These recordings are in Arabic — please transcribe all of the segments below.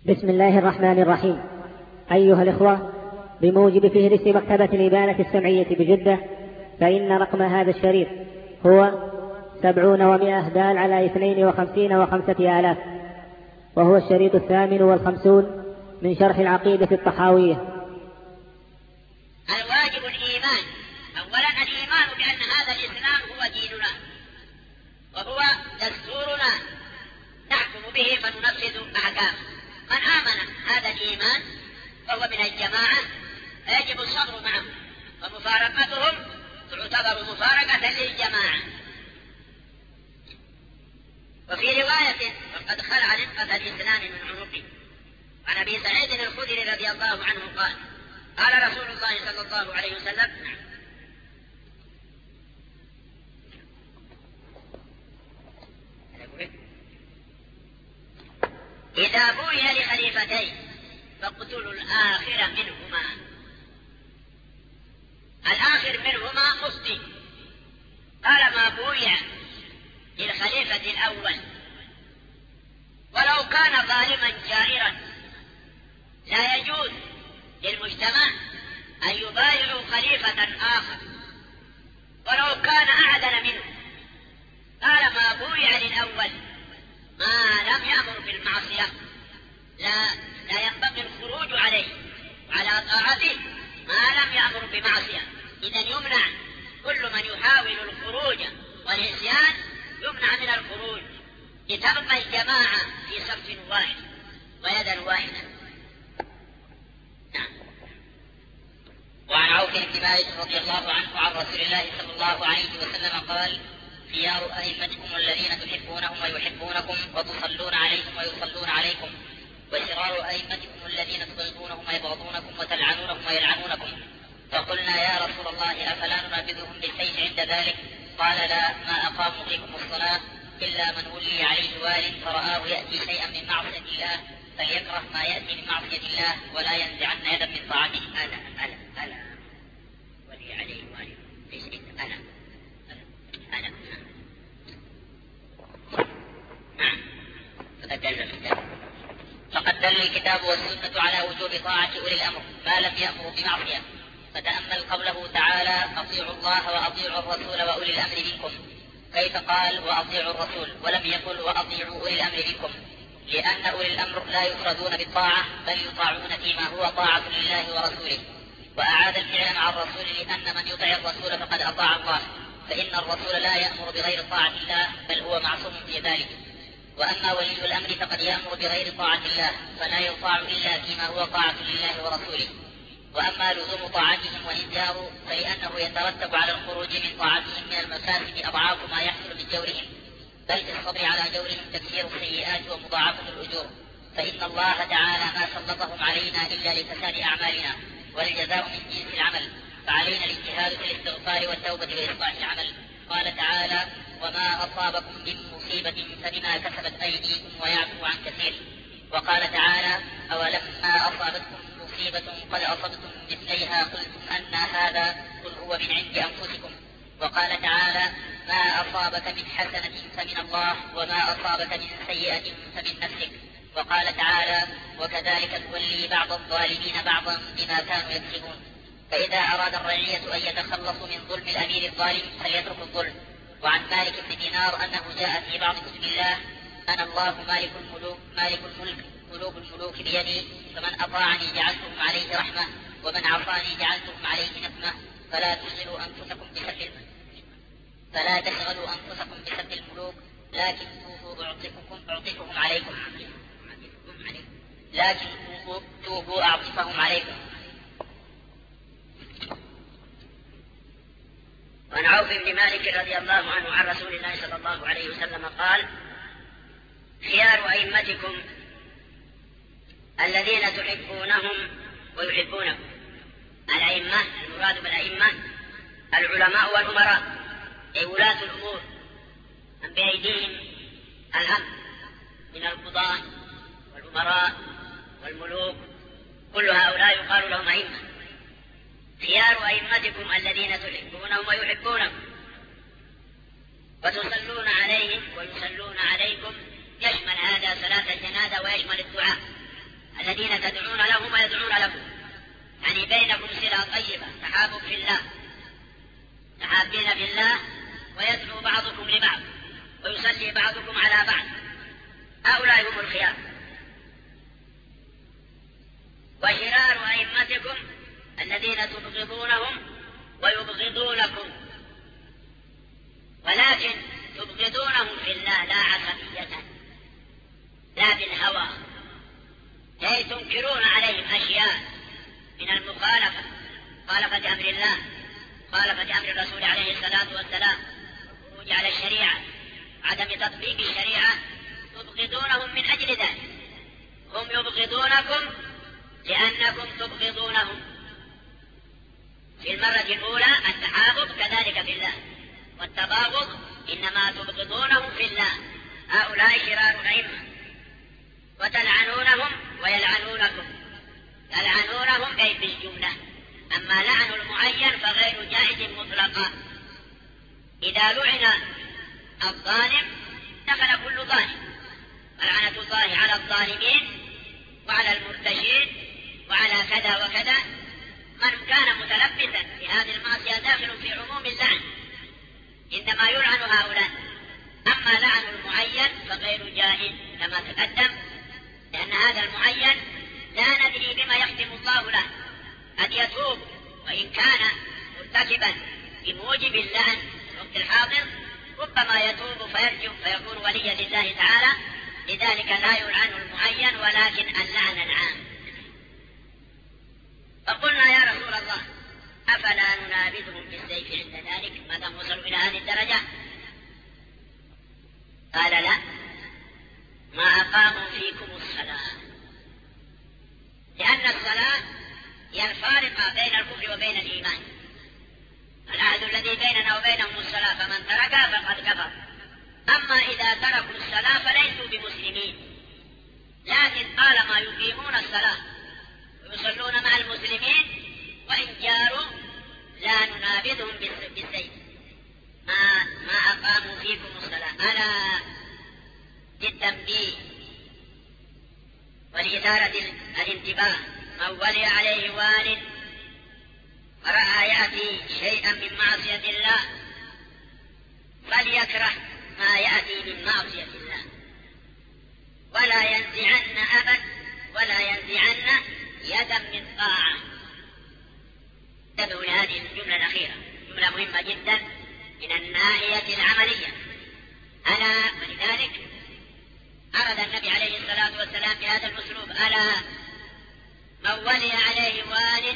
بسم الله الرحمن الرحيم. أيها الإخوة، بموجب فهرس مكتبة الإبانة السمعية بجدة، فإن رقم هذا الشريط هو 70 و100 دال على 52 و5 آلاف، وهو الشريط 58 من شرح العقيدة الطحاوية. الواجب الإيمان. أولا الإيمان بأن هذا الإسلام هو ديننا وهو دستورنا نحكم به فننفذ أحكامه. من آمن هذا الإيمان فهو من الجماعة، يجب الصبر معهم، ومفارقتهم تعتبر مفارقة للجماعة. وفي رواية وقد خلع رفقة الإسلام من عنقه. عن أبي سعيد الخدري رضي الله عنه قال: قال رسول الله صلى الله عليه وسلم: إذا بوي لخليفتين فاقتلوا الآخر منهما. الآخر منهما مفتي. قال: ما بوي للخليفة الأول ولو كان ظالما جائرا. لا يجوز للمجتمع أن يبايعوا خليفة آخر ولو كان أعدل منه. قال: ما بوي للأول ما لم يأمر بالمعصية لا ينبغي الخروج عليه وعلى طاعته ما لم يأمر بمعصية. إذن يمنع كل من يحاول الخروج والعصيان، يمنع من الخروج لتبقى الجماعة في صف واحد ويدا واحدة. وعن عوف بن مالك رضي الله عنه عن رسول الله صلى الله عليه وسلم قال: خيار أئمتكم الذين تحبونهم ويحبونكم وتصلون عليهم ويصلون عليكم، وشرار أئمتكم الذين تبغضونهم ويبغضونكم وتلعنونهم ويلعنونكم. فقلنا: يا رسول الله أفلا ننابذهم بالسيف عند ذلك؟ قال: لا، ما أقاموا فيكم الصلاة إلا من ولي عليه وال فرآه يأتي شيئا من معصية الله فليكره ما يأتي من معصية الله ولا ينزعن يدا من طاعته. ألا ولي عليه وال ليس ألا فقد دل الكتاب والسنة على وجوب طاعة أولي الأمر ما لم يأمروا بمعصية. فتأمل قوله تعالى: أطيعوا الله وأطيعوا الرسول وأولي الأمر منكم، كيف قال وأطيعوا الرسول ولم يقل وأطيعوا أولي الأمر منكم؟ لأن أولي الأمر لا يفردون بالطاعة بل يطاعون فيما هو طاعة لله ورسوله. وأعاد الفعل مع الرسول لأن من يطع الرسول فقد أطاع الله، فإن الرسول لا يأمر بغير طاعة الله بل هو معصوم في ذلك. وأما ولي الأمر فقد يأمر بغير طاعة الله فلا يطاع إلا فيما هو طاعة لله ورسوله. وأما لزوم طاعتهم وإنكاره فلأنه يترتب على الخروج من طاعتهم من المفاسد أضعاف ما يحصل من جورهم، بل في الصبر على جورهم تكثير السيئات ومضاعفة الأجور. فإن الله تعالى ما سلطهم علينا إلا لفساد أعمالنا، والجزاء من جنس العمل، فعلينا الاجتهاد في الاستغفار والتوبة وإصلاح العمل. قال تعالى: وما أصابكم من مصيبة فبما كسبت أيديكم ويعفو عن كثير. وقال تعالى: أولما أصابتكم مصيبة قد أصبتم مثليها قلتم أن هذا؟ قل هو من عند أنفسكم. وقال تعالى: ما أصابك من حسنة فمن الله وما أصابك من سيئة فمن نفسك. وقال تعالى: وكذلك نولي بعض الظالمين بعضا بما كانوا يكسبون. فإذا أراد الرعية أن يتخلصوا من ظلم الأمير الظالم فليتركوا الظلم. وعن مالك بن دينار أنه جاء في بعض كتب الله: أنا الله مالك الملك قلوب الملوك بيدي، فمن أطاعني جعلتهم عليه رحمة ومن عصاني جعلتهم عليه نقمة. فلا تشغلوا أنفسكم بسب الملوك لكن توبوا أعطفهم عليكم. وعن عوف بن مالك رضي الله عنه عن رسول الله صلى الله عليه وسلم قال: خيار أئمتكم الذين تحبونهم ويحبونكم. الأئمة المراد بالأئمة العلماء والأمراء، أي ولاة الأمور من بأيديهم الأمر من القضاة والأمراء والملوك، كل هؤلاء يقال لهم أئمة. خيار أئمتكم الذين تحبونهم ويحبونكم وتصلون عليهم ويصلون عليكم، يشمل هذا صلاة الجنازة ويشمل الدعاء. الذين تدعون لهم ويدعون لكم، يعني بينكم صلة طيبة، تحابب في الله، تحابين في الله، ويدعو بعضكم لبعض ويصلي بعضكم على بعض. هؤلاء هم الخيار. وشرار أئمتكم الذين تبغضونهم ويبغضونكم، ولكن تبغضونهم في الله لا عصبية لا بالهوى، كي تنكرون عليهم أشياء من المخالفة، مخالفة أمر الله، مخالفة أمر الرسول عليه الصلاة والسلام، والخروج على الشريعة، عدم تطبيق الشريعة، تبغضونهم من أجل ذلك. هم يبغضونكم لأنكم تبغضونهم. في المرة الأولى التحابب كذلك في الله، والتباغض إنما تبغضونهم في الله. هؤلاء شرار الأئمة، وتلعنونهم ويلعنونكم. تلعنونهم أي بالجملة، أما لعن المعين فغير جائز مطلقا. إذا لعن الظالم دخل كل ظالم، فلعنة الله على الظالمين وعلى المرتشين وعلى كذا وكذا. من كان متلبسا بهذه المعصية داخل في عموم اللعن، إنما يلعن هؤلاء. أما لعن المعين فغير جائز كما تقدم، لأن هذا المعين لا ندري بما يختم الله له، قد يتوب وإن كان مرتكبا بموجب اللعن في الوقت الحاضر، ربما يتوب فيرجع فيكون وليا لله تعالى. لذلك لا يلعن المعين ولكن اللعن العام. فقلنا يا رسول الله أفلا ننابذهم بالسيف عند ذلك ما دام وصلوا إلى هذه الدرجة؟ قال لا، ما أقاموا فيكم الصلاة، لأن الصلاة هي الفارقة بين الكفر وبين الإيمان. العهد الذي بيننا وبينهم الصلاة، فمن تركها فقد كفر. أما إذا تركوا الصلاة فليسوا بمسلمين، لكن طالما يقيمون الصلاة ويصلون مع المسلمين وإن جاروا لا ننابذهم بالسيف. ما أقاموا فيكم الصلاة. ألا للتنبيه ولإثارة الانتباه، من ولي عليه وال فرأى يأتي شيئا من معصية الله فليكره ما يأتي من معصية الله، ولا ينزعن أبد ولا ينزعن يدا من طاعة. انتبهوا لهذه الجملة الأخيرة، جملة مهمة جدا من الناحية العملية. ألا ولذلك عرض النبي عليه الصلاة والسلام بهذا الأسلوب: ألا من ولي عليه وال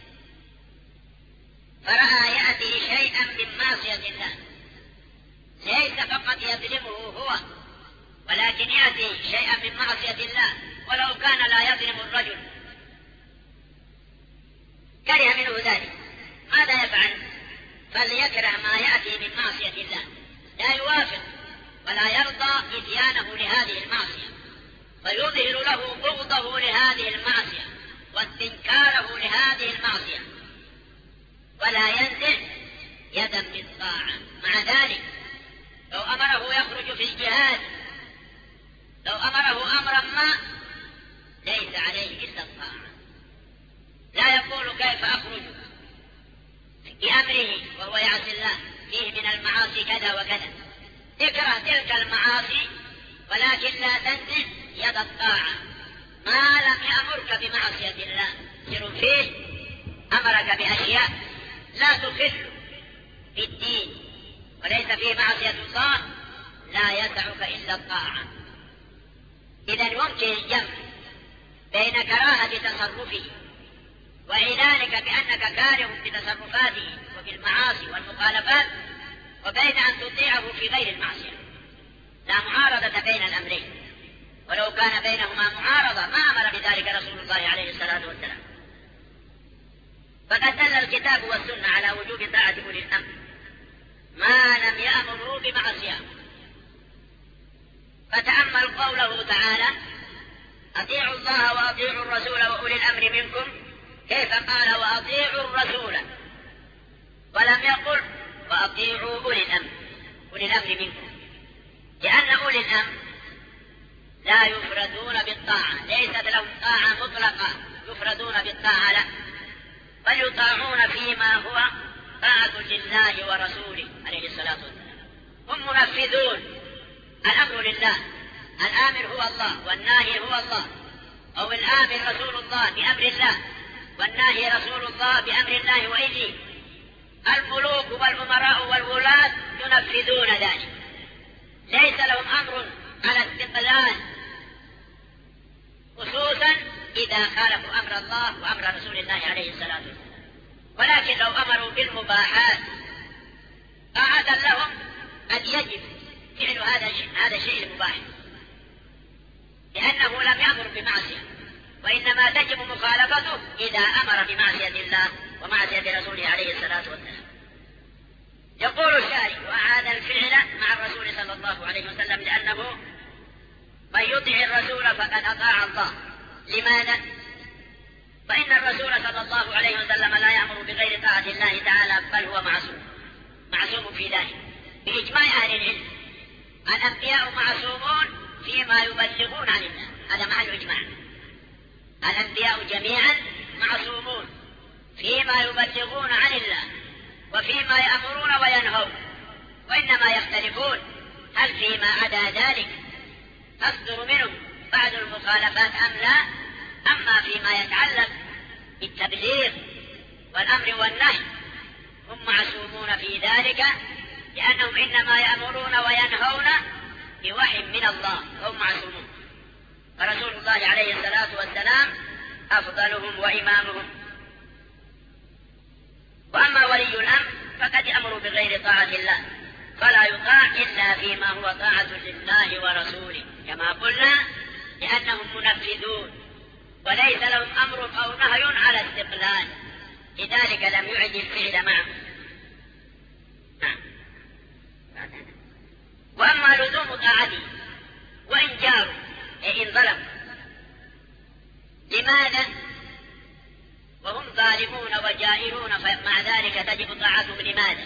فرأى يأتي شيئا من معصية الله، ليس فقط يظلمه هو، ولكن يأتي شيئا من معصية الله، ولو كان لا يظلم الرجل كره منه ذلك، ماذا يفعل؟ فليكره ما يأتي من معصية الله، لا يوافق ولا يرضى إتيانه لهذه المعصية، فيظهر له بغضه لهذه المعصية واستنكاره لهذه المعصية، ولا ينزع يدا من طاعة. مع ذلك لو أمره يخرج في الجهاد، لو أمره أمرا ما ليس عليه إلا الطاعة، لا يقول كيف أخرج بأمره وهو يعصي الله، فيه من المعاصي كذا وكذا. اكره تلك المعاصي ولكن لا تنزع يد الطاعة. ما لم يأمرك بمعصية الله سر فيه، أمرك بأشياء لا تخل في الدين وليس فيه معصية الله، لا يسعك إلا الطاعة. إذا يمكن الجمع بين كراهة تصرفه وإعلانك بأنك كاره بتصرفاته وبالمعاصي والمخالفات، وبين أن تطيعه في غير المعصية. لا معارضة بين الأمرين، ولو كان بينهما معارضة ما أمر بذلك رسول الله عليه الصلاة والسلام. فقد دل الكتاب والسنة على وجوب طاعة أولي الأمر ما لم يأمروا بمعصية. فتأمل قوله تعالى: أطيعوا الله وأطيعوا الرسول وأولي الأمر منكم، كيف قال وأطيعوا الرسول ولم يقل وأطيعوا أولي الأمر منكم؟ لأن أولي الأمر لا يفردون بالطاعة، ليست لهم طاعة مطلقة يفردون بالطاعة، لا، بل يطاعون فيما هو طاعة لله ورسوله عليه الصلاة والسلام. هم منفذون، الأمر لله، الآمر هو الله والناهي هو الله، أو الآمر رسول الله بأمر الله والناهي رسول الله بأمر الله وإذنه. الملوك والأمراء والولاة ينفذون ذلك، ليس لهم أمر على استقلال، خصوصا إذا خالفوا أمر الله وأمر رسول الله عليه الصلاة والسلام. ولكن لو أمروا بالمباحات طاعة لهم أن يجب فعل هذا الشيء المباح، لأنه لم يأمر بمعصية، وإنما تجب مخالفته إذا أمر بمعصية الله ومعصية رسوله عليه الصلاة والسلام. يقول الشارع: وأعاد الفعل مع الرسول صلى الله عليه وسلم، لأنه من يطع الرسول فقد أطاع الله. لماذا؟ فإن الرسول صلى الله عليه وسلم لا يأمر بغير طاعة الله تعالى، بل هو معصوم في ذلك بإجماع أهل العلم. الأنبياء معصومون فيما يبلغون عن الله، هذا محل إجماع. الأنبياء جميعا معصومون فيما يبلغون عن الله وفيما يأمرون وينهون، وإنما يختلفون هل فيما عدا ذلك تصدر منهم بعض المخالفات أم لا. أما فيما يتعلق بالتبليغ والأمر والنهي هم معصومون في ذلك، لأنهم إنما يأمرون وينهون بوحي من الله، هم معصومون. فرسول الله عليه الصلاة والسلام أفضلهم وإمامهم. وأما ولي الأمر فقد يأمر بغير طاعة الله، فلا يطاع إلا فيما هو طاعة لله ورسوله كما قلنا، لأنهم منفذون وليس لهم أمر أو نهي على استقلال، لذلك لم يعد الفعل معه. وأما لزوم طاعته وإن جاروا إن ظلموا، لماذا وهم ظالمون وجائرون فمع ذلك تجب طاعتهم؟ لماذا؟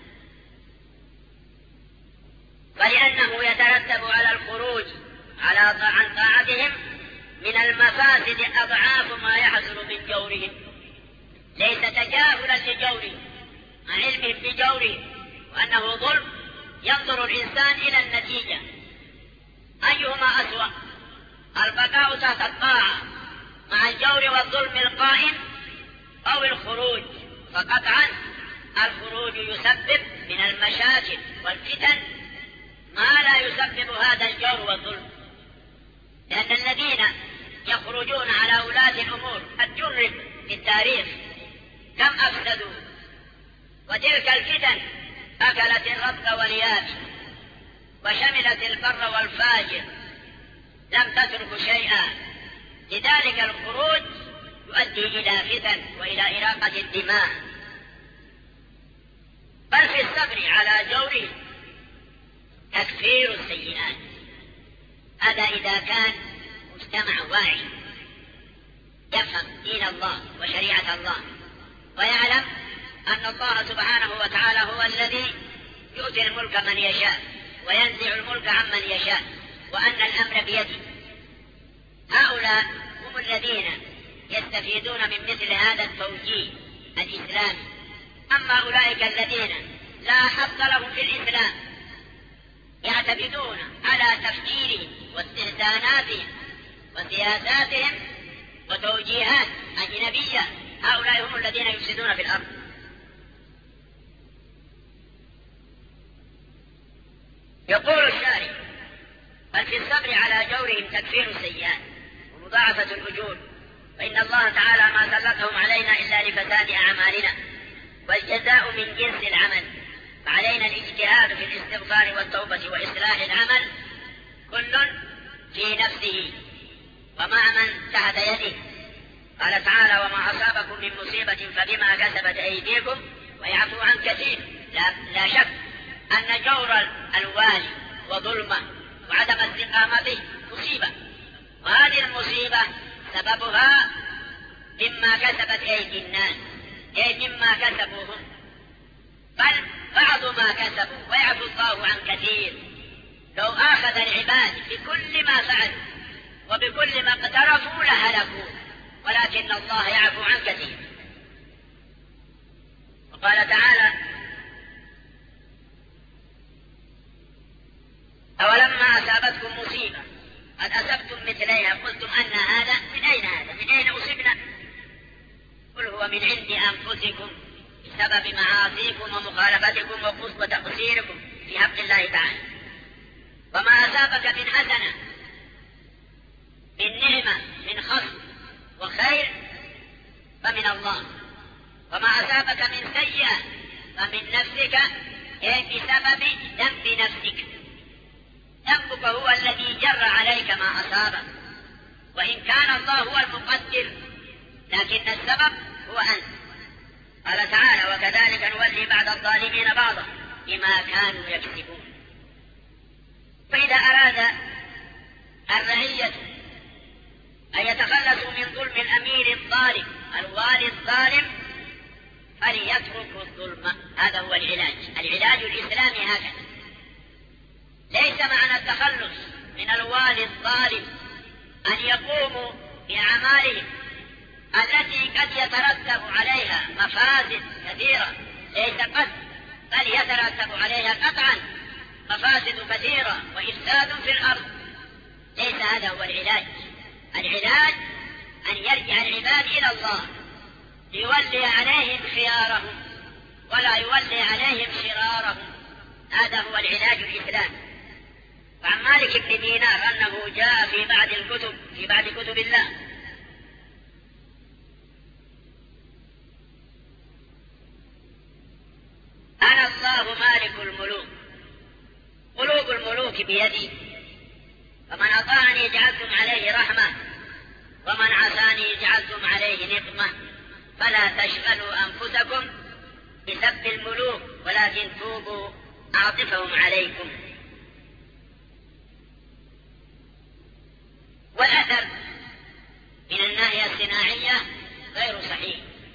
فلأنه يترتب على الخروج عن طاعتهم من المفاسد أضعاف ما يحصل من جورهم، ليس تجاهلا لجورهم مع علمهم بجورهم وأنه ظلم. ينظر الإنسان إلى النتيجة أيهما أسوأ، البقاء تحت الطاعة مع الجور والظلم القائم أو الخروج. فقطعا الخروج يسبب من المشاكل والفتن ما لا يسبب هذا الجور والظلم، لأن الذين يخرجون على ولاة الأمور قد جرب في التاريخ كم أفسدوا، وتلك الفتن أكلت الرطب واليابس وشملت البر والفاجر، لم تترك شيئا. لذلك الخروج يؤدي إلى فتن وإلى إراقة الدماء. بل في الصبر على جوره تكفير السيئات، هذا إذا كان مجتمع واعي يفهم دين الله وشريعة الله ويعلم أن الله سبحانه وتعالى هو الذي يؤتي الملك من يشاء وينزع الملك عمن يشاء، وأن الأمر بيده. هؤلاء هم الذين يستفيدون من مثل هذا التوجيه الإسلامي. أما أولئك الذين لا حظ لهم في الإسلام يعتمدون على تفكيرهم واستهزاناتهم وسياساتهم وتوجيهات أجنبية، هؤلاء هم الذين يفسدون في الأرض. يقول الشارع: بل في الصبر على جورهم تكفير السيئات ومضاعفة الأجور، فإن الله تعالى ما سلطهم علينا إلا لفساد أعمالنا، والجزاء من جنس العمل، فعلينا الاجتهاد في الاستغفار والتوبة وإصلاح العمل كل في نفسه ومع من تحت يده. قال تعالى: وما أصابكم من مصيبة فبما كسبت أيديكم ويعفو عن كثير. لا شك أن جور الوالي وظلمه وعدم استقامته مصيبة، وهذه المصيبة سببها مما كسبت أيدي الناس، أي مما كسبوا هم، بل بعض ما كسبوا ويعفو الله عن كثير. لو آخذ العباد بكل ما فعلوا وبكل ما اقترفوا لهلكوا، ولكن الله يعفو عن كثير. وقال تعالى: أولما أصابتكم مصيبة قد أصبتم مثليها قلتم أن هذا، من أين هذا؟ من أين أصبنا؟ قل هو من عند أنفسكم بسبب معاصيكم ومخالفتكم وتقصيركم في حق الله تعالى. وما أصابك من حسنة، من نعمة، من خصم وخير فمن الله، وما أصابك من سيئة فمن نفسك، بسبب ذنب نفسك. ذنبك هو الذي جر عليك ما أصابك، وإن كان الله هو المقدر لكن السبب هو أنت. قال تعالى: وكذلك نولي بعض الظالمين بعضا بما كانوا يكسبون. فإذا أراد الرعية أن يتخلصوا من ظلم الأمير الظالم، الوالي الظالم، فليتركوا الظلم. هذا هو العلاج. العلاج الإسلامي هكذا. ليس معنى التخلص من الوالي الظالم أن يقوموا بأعمالهم التي قد يترتب عليها مفاسد كثيرة، ليس قد، بل يترتب عليها قطعا مفاسد كثيرة وإفساد في الأرض. ليس هذا هو العلاج. العلاج أن يرجع العباد إلى الله ليولي عليهم خيارهم ولا يولي عليهم شرارهم. هذا هو العلاج الإسلامي. وعن مالك بن دينار أنه جاء في بعض كتب الله: أنا الله مالك الملوك، قلوب الملوك بيدي، فمن أطاعني جعلتم عليه رحمة، ومن عصاني جعلتم عليه نقمة. فلا تشغلوا أنفسكم بسب الملوك، ولكن توبوا أعطفهم عليكم. والأثر من الناحية الصناعية غير صحيح،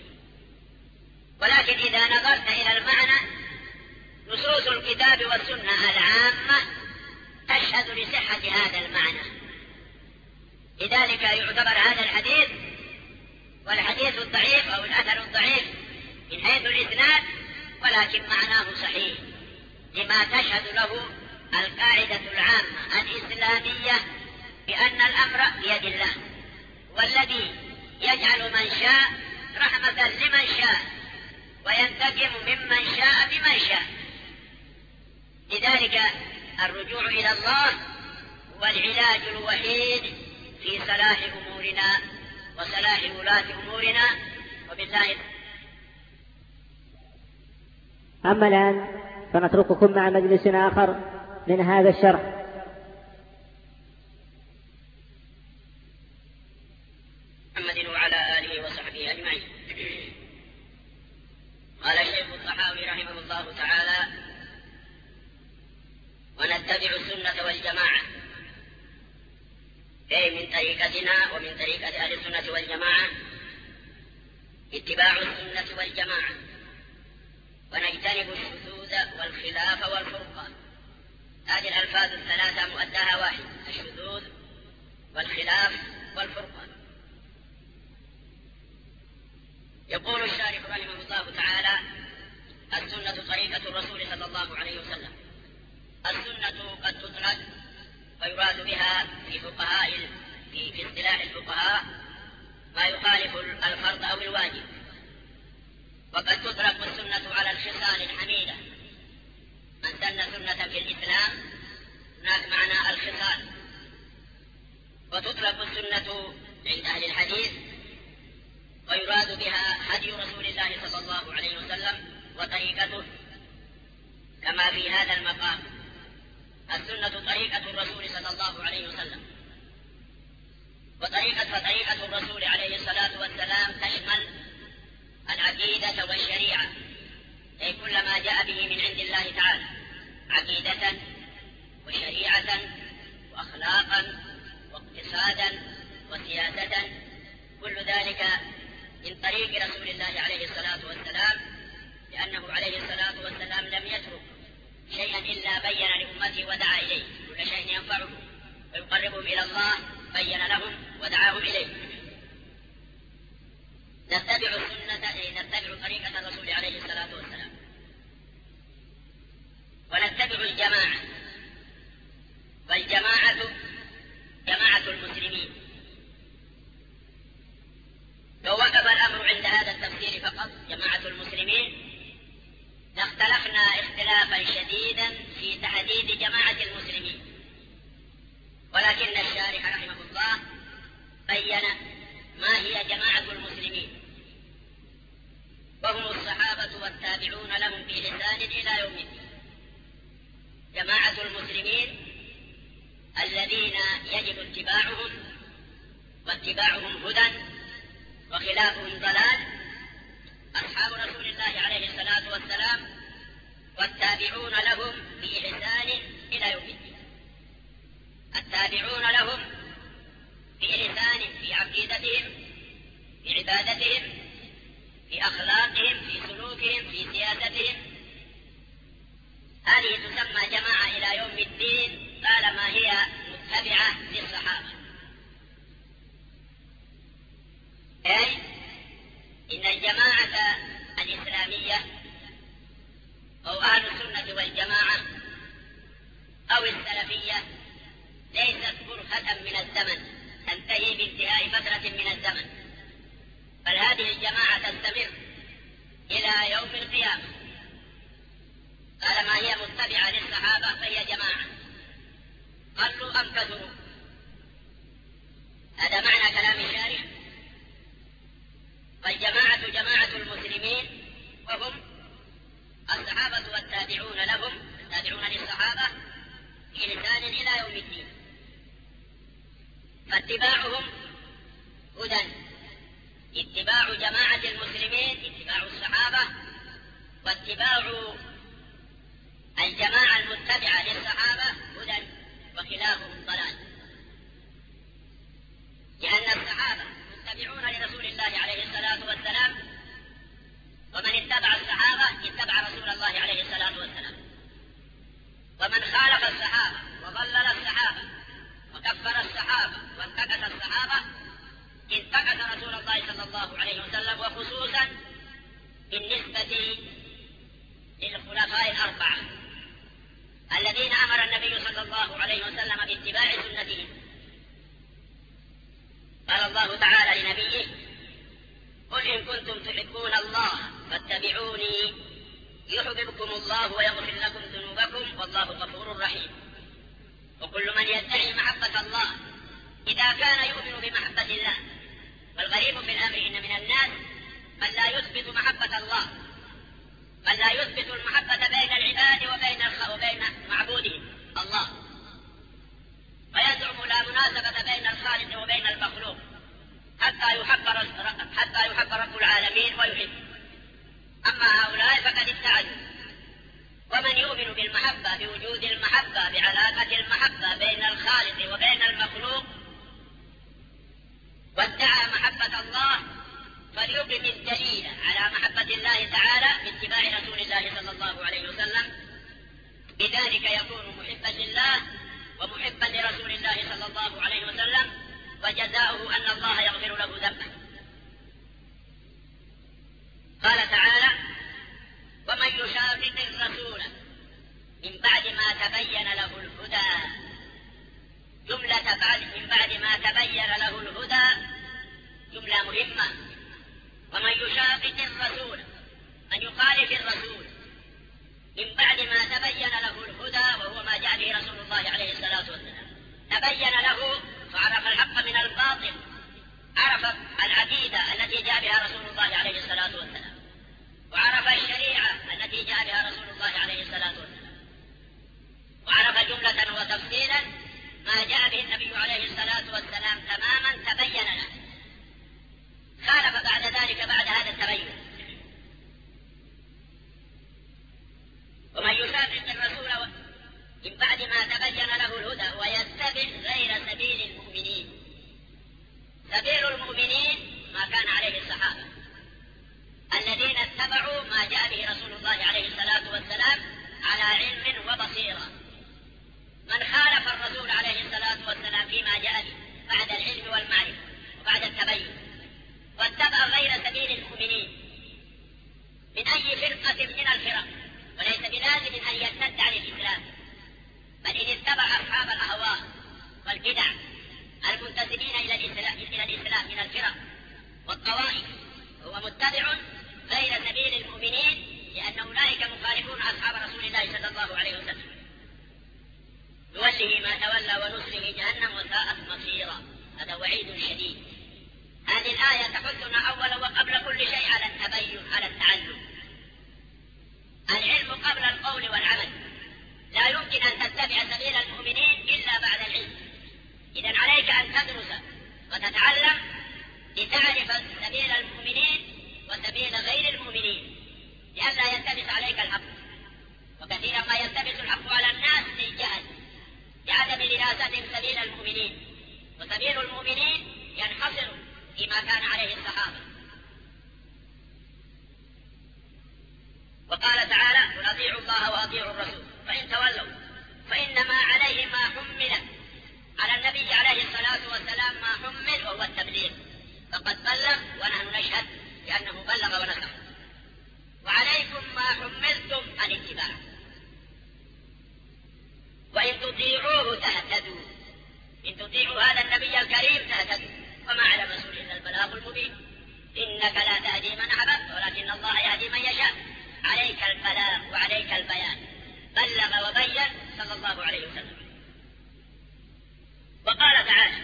ولكن إذا نظرت إلى المعنى نصوص الكتاب والسنة العامة تشهد لصحة هذا المعنى. لذلك يعتبر هذا الحديث والحديث الضعيف أو الأثر الضعيف من حيث الإسناد، ولكن معناه صحيح لما تشهد له القاعدة العامة الإسلامية بأن الأمر بيد الله، والذي يجعل من شاء رحمة لمن شاء وينتقم ممن شاء بمن شاء. لذلك الرجوع إلى الله هو العلاج الوحيد في صلاح أمورنا وصلاح ولاة أمورنا. وبالله. أما الآن فنترككم مع مجلس آخر من هذا الشرح. محمد وعلى آله وصحبه أجمعين. قال الشيخ الطحاوي رحمه الله تعالى: ونتبع السنة والجماعة، أي من طريقتنا ومن طريقة أهل السنة والجماعة اتباع السنة والجماعة، ونجتنب الشذوذ والخلاف والفرقة. هذه الألفاظ الثلاثة مؤداها واحد: الشذوذ والخلاف والفرقة. يقول الشارح رحمه الله تعالى: السنة طريقة الرسول صلى الله عليه وسلم. السنة قد تطلق ويراد بها في اصطلاح الفقهاء ما يخالف الفرض أو الواجب، وقد تطلق السنة على الخصال الحميدة. من سن سنة في الإسلام هناك معنى الخصال. وتطلق السنة عند أهل الحديث ويراد بها هدي رسول الله صلى الله عليه وسلم وطريقته، كما في هذا المقام: السنة طريقة الرسول صلى الله عليه وسلم. فطريقة الرسول عليه الصلاة والسلام تشمل العقيدة والشريعة، أي كل ما جاء به من عند الله تعالى، عقيدة وشريعة وأخلاقا واقتصادا وسياسة، كل ذلك من طريق رسول الله عليه الصلاة والسلام، لأنه عليه الصلاة والسلام لم يترك شيئا إلا بين لأمته ودعا إليه، كل شيء ينفعه ويقربهم إلى الله بين لهم ودعاهم إليه. نتبع السنة، نتبع طريقة الرسول عليه الصلاة والسلام، ونتبع الجماعة، والجماعة جماعة المسلمين. لو وقف الأمر عند هذا التفسير فقط جماعة المسلمين لاختلفنا اختلافا شديدا في تحديد جماعة المسلمين، ولكن الشارح رحمه الله بين ما هي جماعة المسلمين، وهم الصحابة والتابعون لهم بإحسان إلى يوم الدين. جماعة المسلمين الذين يجب اتباعهم، واتباعهم هدى وخلافهم ضلال، أصحاب رسول الله عليه الصلاة والسلام والتابعون لهم بإحسان إلى يوم الدين. التابعون لهم بإحسان في عقيدتهم، في عبادتهم، في أخلاقهم، في سلوكهم، في سياستهم. هذه تسمى جماعة إلى يوم الدين طالما هي متبعة للصحابة. أي إن الجماعة الإسلامية أو أهل السنة والجماعة أو السلفية ليست فرصة من الزمن تنتهي بانتهاء فترة من الزمن، بل هذه الجماعة تستمر إلى يوم القيامة. طالما هي متبعة للصحابة فهي جماعة، قلوا أم كثروا. هذا معنى كلام الشارح. والجماعة جماعة المسلمين وهم الصحابة والتابعون لهم، التابعون للصحابة بإحسان إلى يوم الدين. فاتباعهم هدى، اتباع جماعة المسلمين اتباع الصحابة، واتباع الجماعة المتبعة للصحابة هدى وخلافهم ضلال، لأن الصحابة متبعون لرسول الله عليه الصلاة والسلام، ومن اتبع الصحابة اتبع رسول الله عليه الصلاة والسلام. ومن خالف الصحابة وضلل الصحابة وكفر الصحابة وانتقص الصحابة انتقص رسول الله صلى الله عليه وسلم، وخصوصا بالنسبة للخلفاء الأربعة الذين أمر النبي صلى الله عليه وسلم باتباع سنتهم. قال الله تعالى لنبيه: قل إن كنتم تحبون الله فاتبعوني يحببكم الله ويغفر لكم ذنوبكم والله غفور رحيم. وكل من يدعي محبة الله إذا كان يؤمن بمحبة الله، والغريب في الأمر إن من الناس من لا يثبت محبة الله، من لا يثبت المحبة بين العباد وبين معبودهم الله، ويزعم لا مناسبة بين الخالق وبين المخلوق حتى يحب رب العالمين ويحب. أما هؤلاء فقد ابتعدوا. ومن يؤمن بالمحبة، بوجود المحبة، بعلاقة المحبة بين الخالق وبين المخلوق، وادعى محبة الله، فليقم الدليل على محبة الله تعالى باتباع رسول الله صلى الله عليه وسلم. بذلك يكون محبا لله ومحبا لرسول الله صلى الله عليه وسلم، وجزاؤه أن الله يغفر له ذنبه. قال تعالى: ومن يشاقق الرسول من بعد ما تبين له الهدى. جملة بعد من بعد ما تبين له الهدى جملة مهمة. ومن يشاقق الرسول، من يخالف الرسول من بعد ما تبين له الهدى، وهو ما جاء به رسول الله عليه الصلاة والسلام. تبين له فعرف الحق من الباطل، عرف العقيدة التي جاء بها رسول الله عليه الصلاة والسلام، وعرف الشريعة التي جاء بها رسول الله عليه الصلاة والسلام، وعرف جملة وتفصيلا ما جاء به النبي عليه الصلاة والسلام تماما، تبين له. خالف بعد ذلك بعد هذا التبين. ومن يشاقق الرسول من بعد ما تبين له الهدى ويتبع غير سبيل المؤمنين. سبيل المؤمنين ما كان عليه الصحابة الذين اتبعوا ما جاء به رسول الله عليه الصلاة والسلام على علم وبصيرة. من خالف الرسول عليه الصلاة والسلام فيما جاء به بعد العلم والمعرفة وبعد التبين، واتبع غير سبيل المؤمنين من أي فرقة من الفرق، وليس بلازم أن يرتد عن الإسلام، بل إن اتبع أصحاب الأهواء والبدع المنتسبين إلى الإسلام من الفرق والطوائف هو متبع غير سبيل المؤمنين، لأن أولئك مخالفون أصحاب رسول الله صلى الله عليه وسلم. نوله ما تولى ونصله جهنم وساءت مصيرا. هذا وعيد شديد. هذه الآية تحثنا أولا وقبل كل شيء على التبين، على التعلم. العلم قبل القول والعمل، لا يمكن أن تتبع سبيل المؤمنين إلا بعد العلم. إذن عليك أن تدرس وتتعلم لتعرف سبيل المؤمنين وسبيل غير المؤمنين، لئلا يلتبس عليك الحق. وكثيرا ما يلتبس الحق على الناس للجهل بعدم دراستهم سبيل المؤمنين، وسبيل المؤمنين ينحصر فيما كان عليه الصحابة. وقال تعالى: قل أطيعوا الله وأطيعوا الرسول فإن تولوا فإنما عليه ما حمل، على النبي عليه الصلاة والسلام ما حمل وهو التبليغ، فقد بلغ ونحن نشهد بأنه بلغ ونصح، وعليكم ما حملتم الاتباع، وإن تطيعوه تهتدوا. إن تطيعوا هذا النبي الكريم تهتدوا، وما على الرسول إلا البلاغ المبين. إنك لا تهدي من أحببت ولكن الله يهدي من يشاء. عليك البلاغ وعليك البيان، بلغ وبين صلى الله عليه وسلم. وقال تعالى: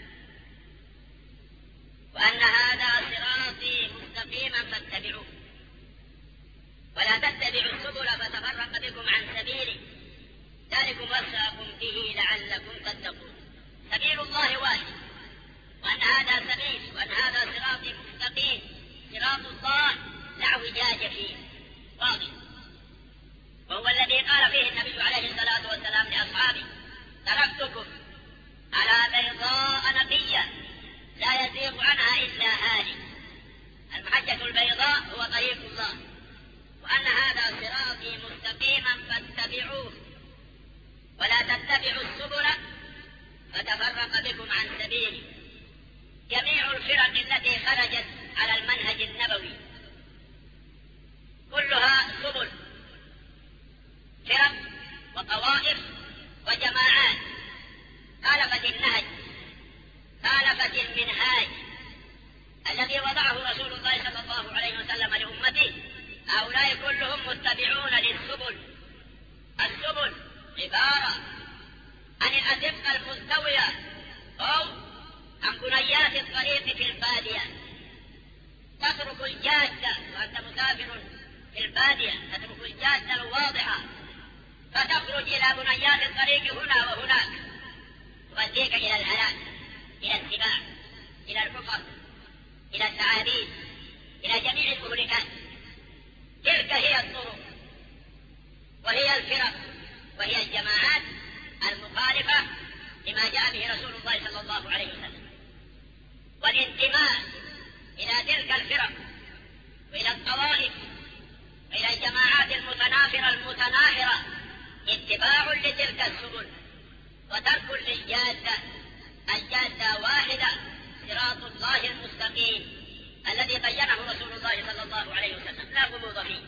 وأن هذا صراطي مستقيما فاتبعوه ولا تتبعوا السبل فتفرق بكم عن سبيله ذلكم وصاكم به لعلكم تتقون. سبيل الله واحد، وأن هذا سبيل، وأن هذا صراطي مستقيم. صراط الله لا اعوجاج فيه، واضح. وهو الذي قال فيه النبي عليه الصلاة والسلام لأصحابه: تركتكم على بيضاء نقية لا يزيغ عنها إلا هالك. المحجة البيضاء هو طريق الله، وأن هذا صراطي مستقيما فاتبعوه ولا تتبعوا السبل فتفرق بكم عن سبيله. جميع الفرق التي خرجت على المنهج النبوي كلها سبل، فرق وطوائف وجماعات، خالفت النهج، خالفت المنهاج الذي وضعه رسول الله صلى الله عليه وسلم لأمته. هؤلاء كلهم متبعون للسبل. السبل عبارة عن الأزقة المستوية أو عن بنيات الطريق في البادية. تترك الجادة وأنت مسافر في البادية، تترك الجادة الواضحة فتخرج إلى بنيات الطريق هنا وهناك، تؤديك إلى الهلاك، إلى السباع، إلى الحفر، إلى التعابين، إلى جميع المهلكات. تلك هي الطرق وهي الفرق وهي الجماعات المخالفة لما جاء به رسول الله صلى الله عليه وسلم. والانتماء إلى تلك الفرق وإلى الطوائف وإلى الجماعات المتنافرة المتناهرة اتباع لتلك السبل وترك للجادة. الجادة واحدة، صراط الله المستقيم الذي بينه رسول الله صلى الله عليه وسلم، لا غموض فيه.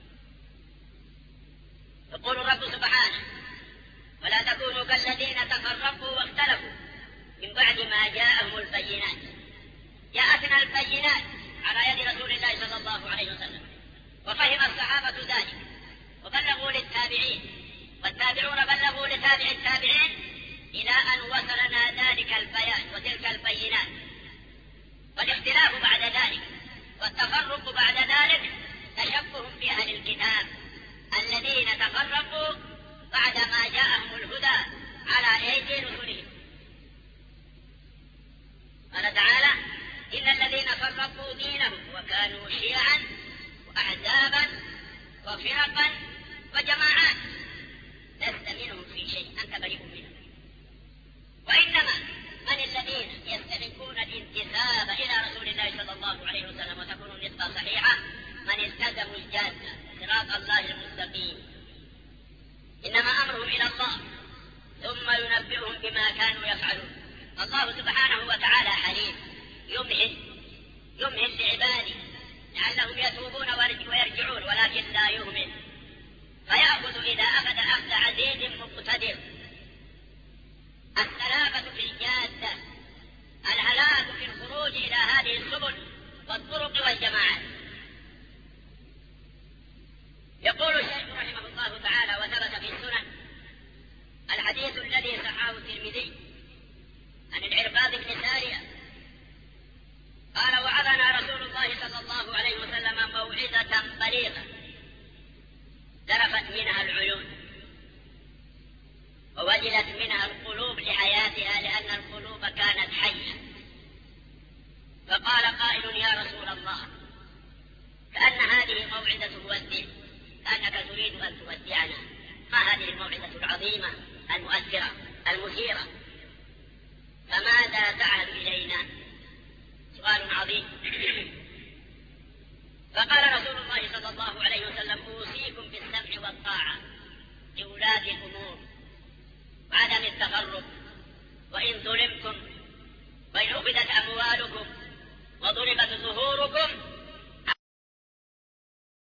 يقول الرب سبحانه: ولا تكونوا كالذين تفرقوا واختلفوا من بعد ما جاءهم البينات. جاءتنا البينات على يد رسول الله صلى الله عليه وسلم، وفهم الصحابة ذلك وبلغوا للتابعين، والتابعون بلغوا لتابع التابعين إلى أن وصلنا ذلك البيان وتلك البينات. والاختلاف بعد ذلك والتفرق بعد ذلك تشبه بأهل الكتاب الذين تفرقوا بعد ما جاءهم الهدى على أيدي رسلهم. قال تعالى: إن الذين فرقوا دينهم وكانوا شيعا وأحزابا وفرقا وجماعات لست منهم في شيء، أنت بريء منهم. وإنما من الذين يستحقون الانتساب إلى رسول الله صلى الله عليه وسلم وتكون النسبة صحيحة؟ من التزموا الجادة صراط الله المستقيم. إنما أمرهم إلى الله ثم ينبئهم بما كانوا يفعلون. الله سبحانه وتعالى حليم يمهل لعباده لعلهم يتوبون ويرجعون، ولكن لا يهمل، فيأخذ إذا أخذ أخذ عزيز مقتدر. السلامة في الجادة، الهلاك في الخروج إلى هذه السبل والطرق والجماعات. يقول الشيخ رحمه الله تعالى وثبت في السنن الحديث الذي صححه الترمذي عن العرباض بن سارية قال: وعظنا رسول الله صلى الله عليه وسلم موعظة بليغة ذرفت منها العيون ووجلت منها القلوب لحياتها، لأن القلوب كانت حية. فقال قائل: يا رسول الله، كأن هذه موعظة مودع، كأنك تريد أن تودعنا، ما هذه الموعظة العظيمة المؤثرة المثيرة، فماذا تعهد إلينا؟ سؤال عظيم. فقال رسول الله صلى الله عليه وسلم: أوصيكم بالسمع والطاعة لولاة الأمور وعدم التفرق، وإن ظلمتم وإن أخذت أموالكم وضربت ظهوركم